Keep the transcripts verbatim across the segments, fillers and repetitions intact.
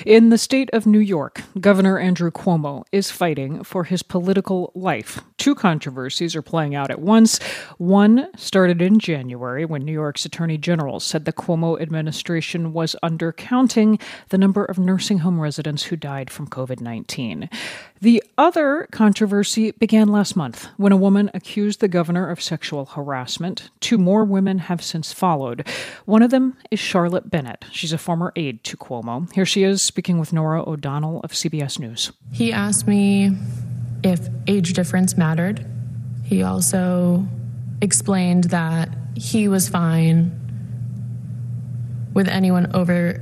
In the state of New York, Governor Andrew Cuomo is fighting for his political life. Two controversies are playing out at once. One started in January when New York's Attorney General said the Cuomo administration was undercounting the number of nursing home residents who died from covid nineteen. The other controversy began last month when a woman accused the governor of sexual harassment. Two more women have since followed. One of them is Charlotte Bennett. She's a former aide to Cuomo. Here she is speaking with Nora O'Donnell of C B S News. He asked me if age difference mattered. He also explained that he was fine with anyone over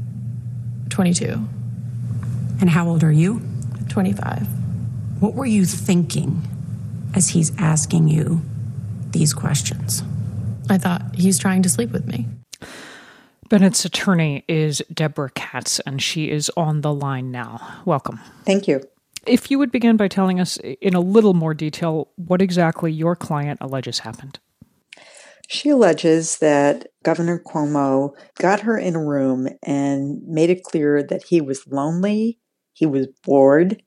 twenty-two. And how old are you? twenty-five. What were you thinking as he's asking you these questions? I thought he's trying to sleep with me. Bennett's attorney is Deborah Katz, and she is on the line now. Welcome. Thank you. If you would begin by telling us in a little more detail what exactly your client alleges happened. She alleges that Governor Cuomo got her in a room and made it clear that he was lonely, he was bored,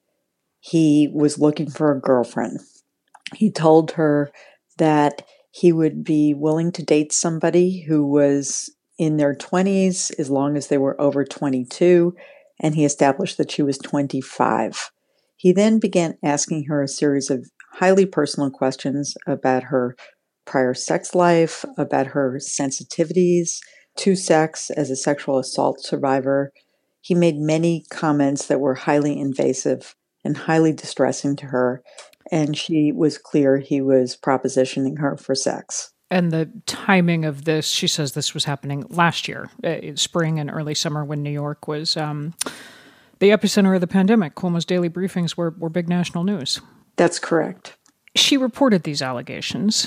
he was looking for a girlfriend. He told her that he would be willing to date somebody who was in their twenties as long as they were over twenty-two, and he established that she was twenty-five. He then began asking her a series of highly personal questions about her prior sex life, about her sensitivities to sex as a sexual assault survivor. He made many comments that were highly invasive and highly distressing to her, and she was clear he was propositioning her for sex. And the timing of this, she says this was happening last year, uh, spring and early summer when New York was um, the epicenter of the pandemic. Cuomo's daily briefings were, were big national news. That's correct. She reported these allegations,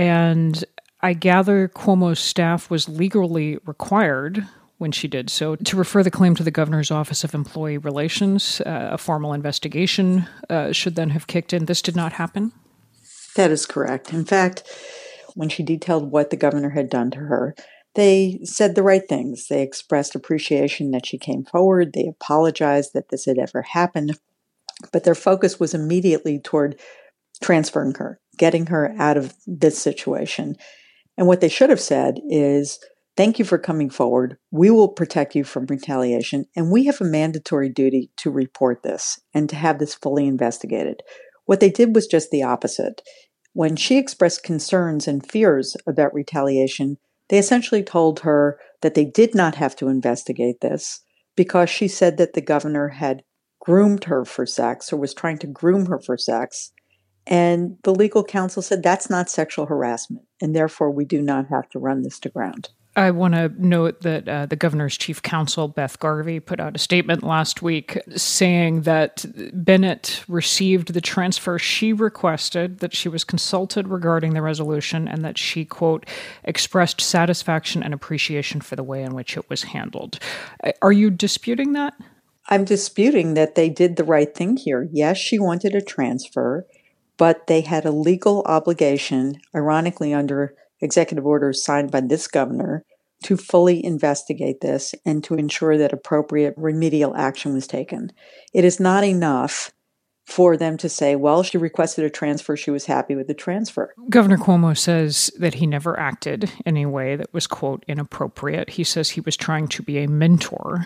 and I gather Cuomo's staff was legally required when she did so to refer the claim to the governor's Office of Employee Relations. Uh, a formal investigation uh, should then have kicked in. This did not happen? That is correct. In fact, when she detailed what the governor had done to her, they said the right things. They expressed appreciation that she came forward. They apologized that this had ever happened. But their focus was immediately toward transferring her, getting her out of this situation. And what they should have said is, thank you for coming forward. We will protect you from retaliation. And we have a mandatory duty to report this and to have this fully investigated. What they did was just the opposite. When she expressed concerns and fears about retaliation, they essentially told her that they did not have to investigate this because she said that the governor had groomed her for sex or was trying to groom her for sex. And the legal counsel said that's not sexual harassment, and therefore we do not have to run this to ground. I want to note that uh, the governor's chief counsel, Beth Garvey, put out a statement last week saying that Bennett received the transfer she requested, that she was consulted regarding the resolution, and that she, quote, expressed satisfaction and appreciation for the way in which it was handled. Are you disputing that? I'm disputing that they did the right thing here. Yes, she wanted a transfer, but they had a legal obligation, ironically under executive orders signed by this governor, to fully investigate this and to ensure that appropriate remedial action was taken. It is not enough for them to say, well, she requested a transfer, she was happy with the transfer. Governor Cuomo says that he never acted in a way that was, quote, inappropriate. He says he was trying to be a mentor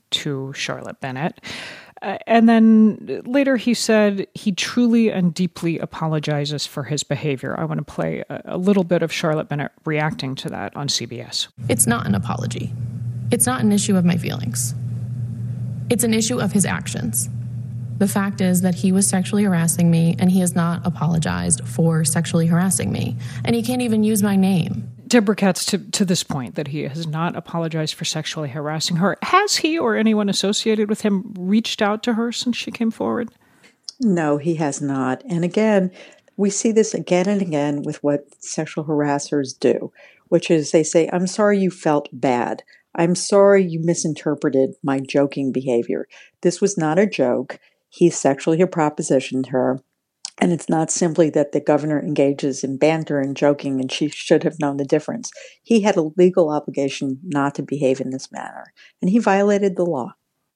to Charlotte Bennett. Uh, and then later he said he truly and deeply apologizes for his behavior. I want to play a, a little bit of Charlotte Bennett reacting to that on C B S. It's not an apology. It's not an issue of my feelings. It's an issue of his actions. The fact is that he was sexually harassing me, and he has not apologized for sexually harassing me. And he can't even use my name. Deborah Katz, to, to this point, that he has not apologized for sexually harassing her. Has he or anyone associated with him reached out to her since she came forward? No, he has not. And again, we see this again and again with what sexual harassers do, which is they say, I'm sorry you felt bad. I'm sorry you misinterpreted my joking behavior. This was not a joke. He sexually propositioned her. And it's not simply that the governor engages in banter and joking and she should have known the difference. He had a legal obligation not to behave in this manner, and he violated the law.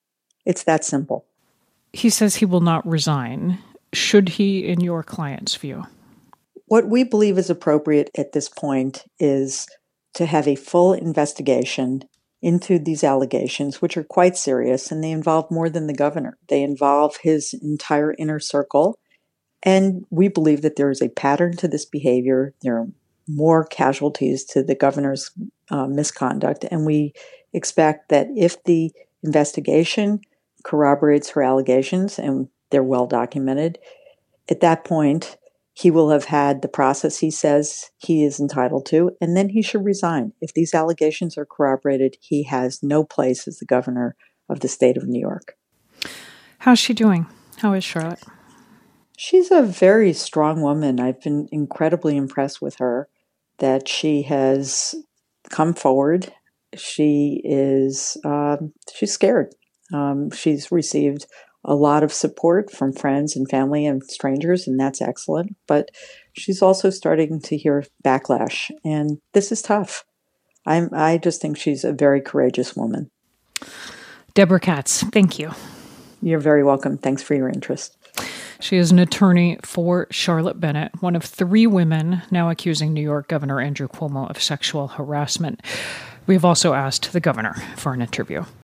It's that simple. He says he will not resign. Should he, in your client's view? What we believe is appropriate at this point is to have a full investigation into these allegations, which are quite serious, and they involve more than the governor. They involve his entire inner circle. And we believe that there is a pattern to this behavior. There are more casualties to the governor's uh, misconduct. And we expect that if the investigation corroborates her allegations, and they're well documented, at that point, he will have had the process he says he is entitled to, and then he should resign. If these allegations are corroborated, he has no place as the governor of the state of New York. How's she doing? How is Charlotte? She's a very strong woman. I've been incredibly impressed with her, that she has come forward. She is, um, she's scared. Um, she's received a lot of support from friends and family and strangers, and that's excellent. But she's also starting to hear backlash, and this is tough. I'm, I just think she's a very courageous woman. Deborah Katz, thank you. You're very welcome. Thanks for your interest. She is an attorney for Charlotte Bennett, one of three women now accusing New York Governor Andrew Cuomo of sexual harassment. We have also asked the governor for an interview.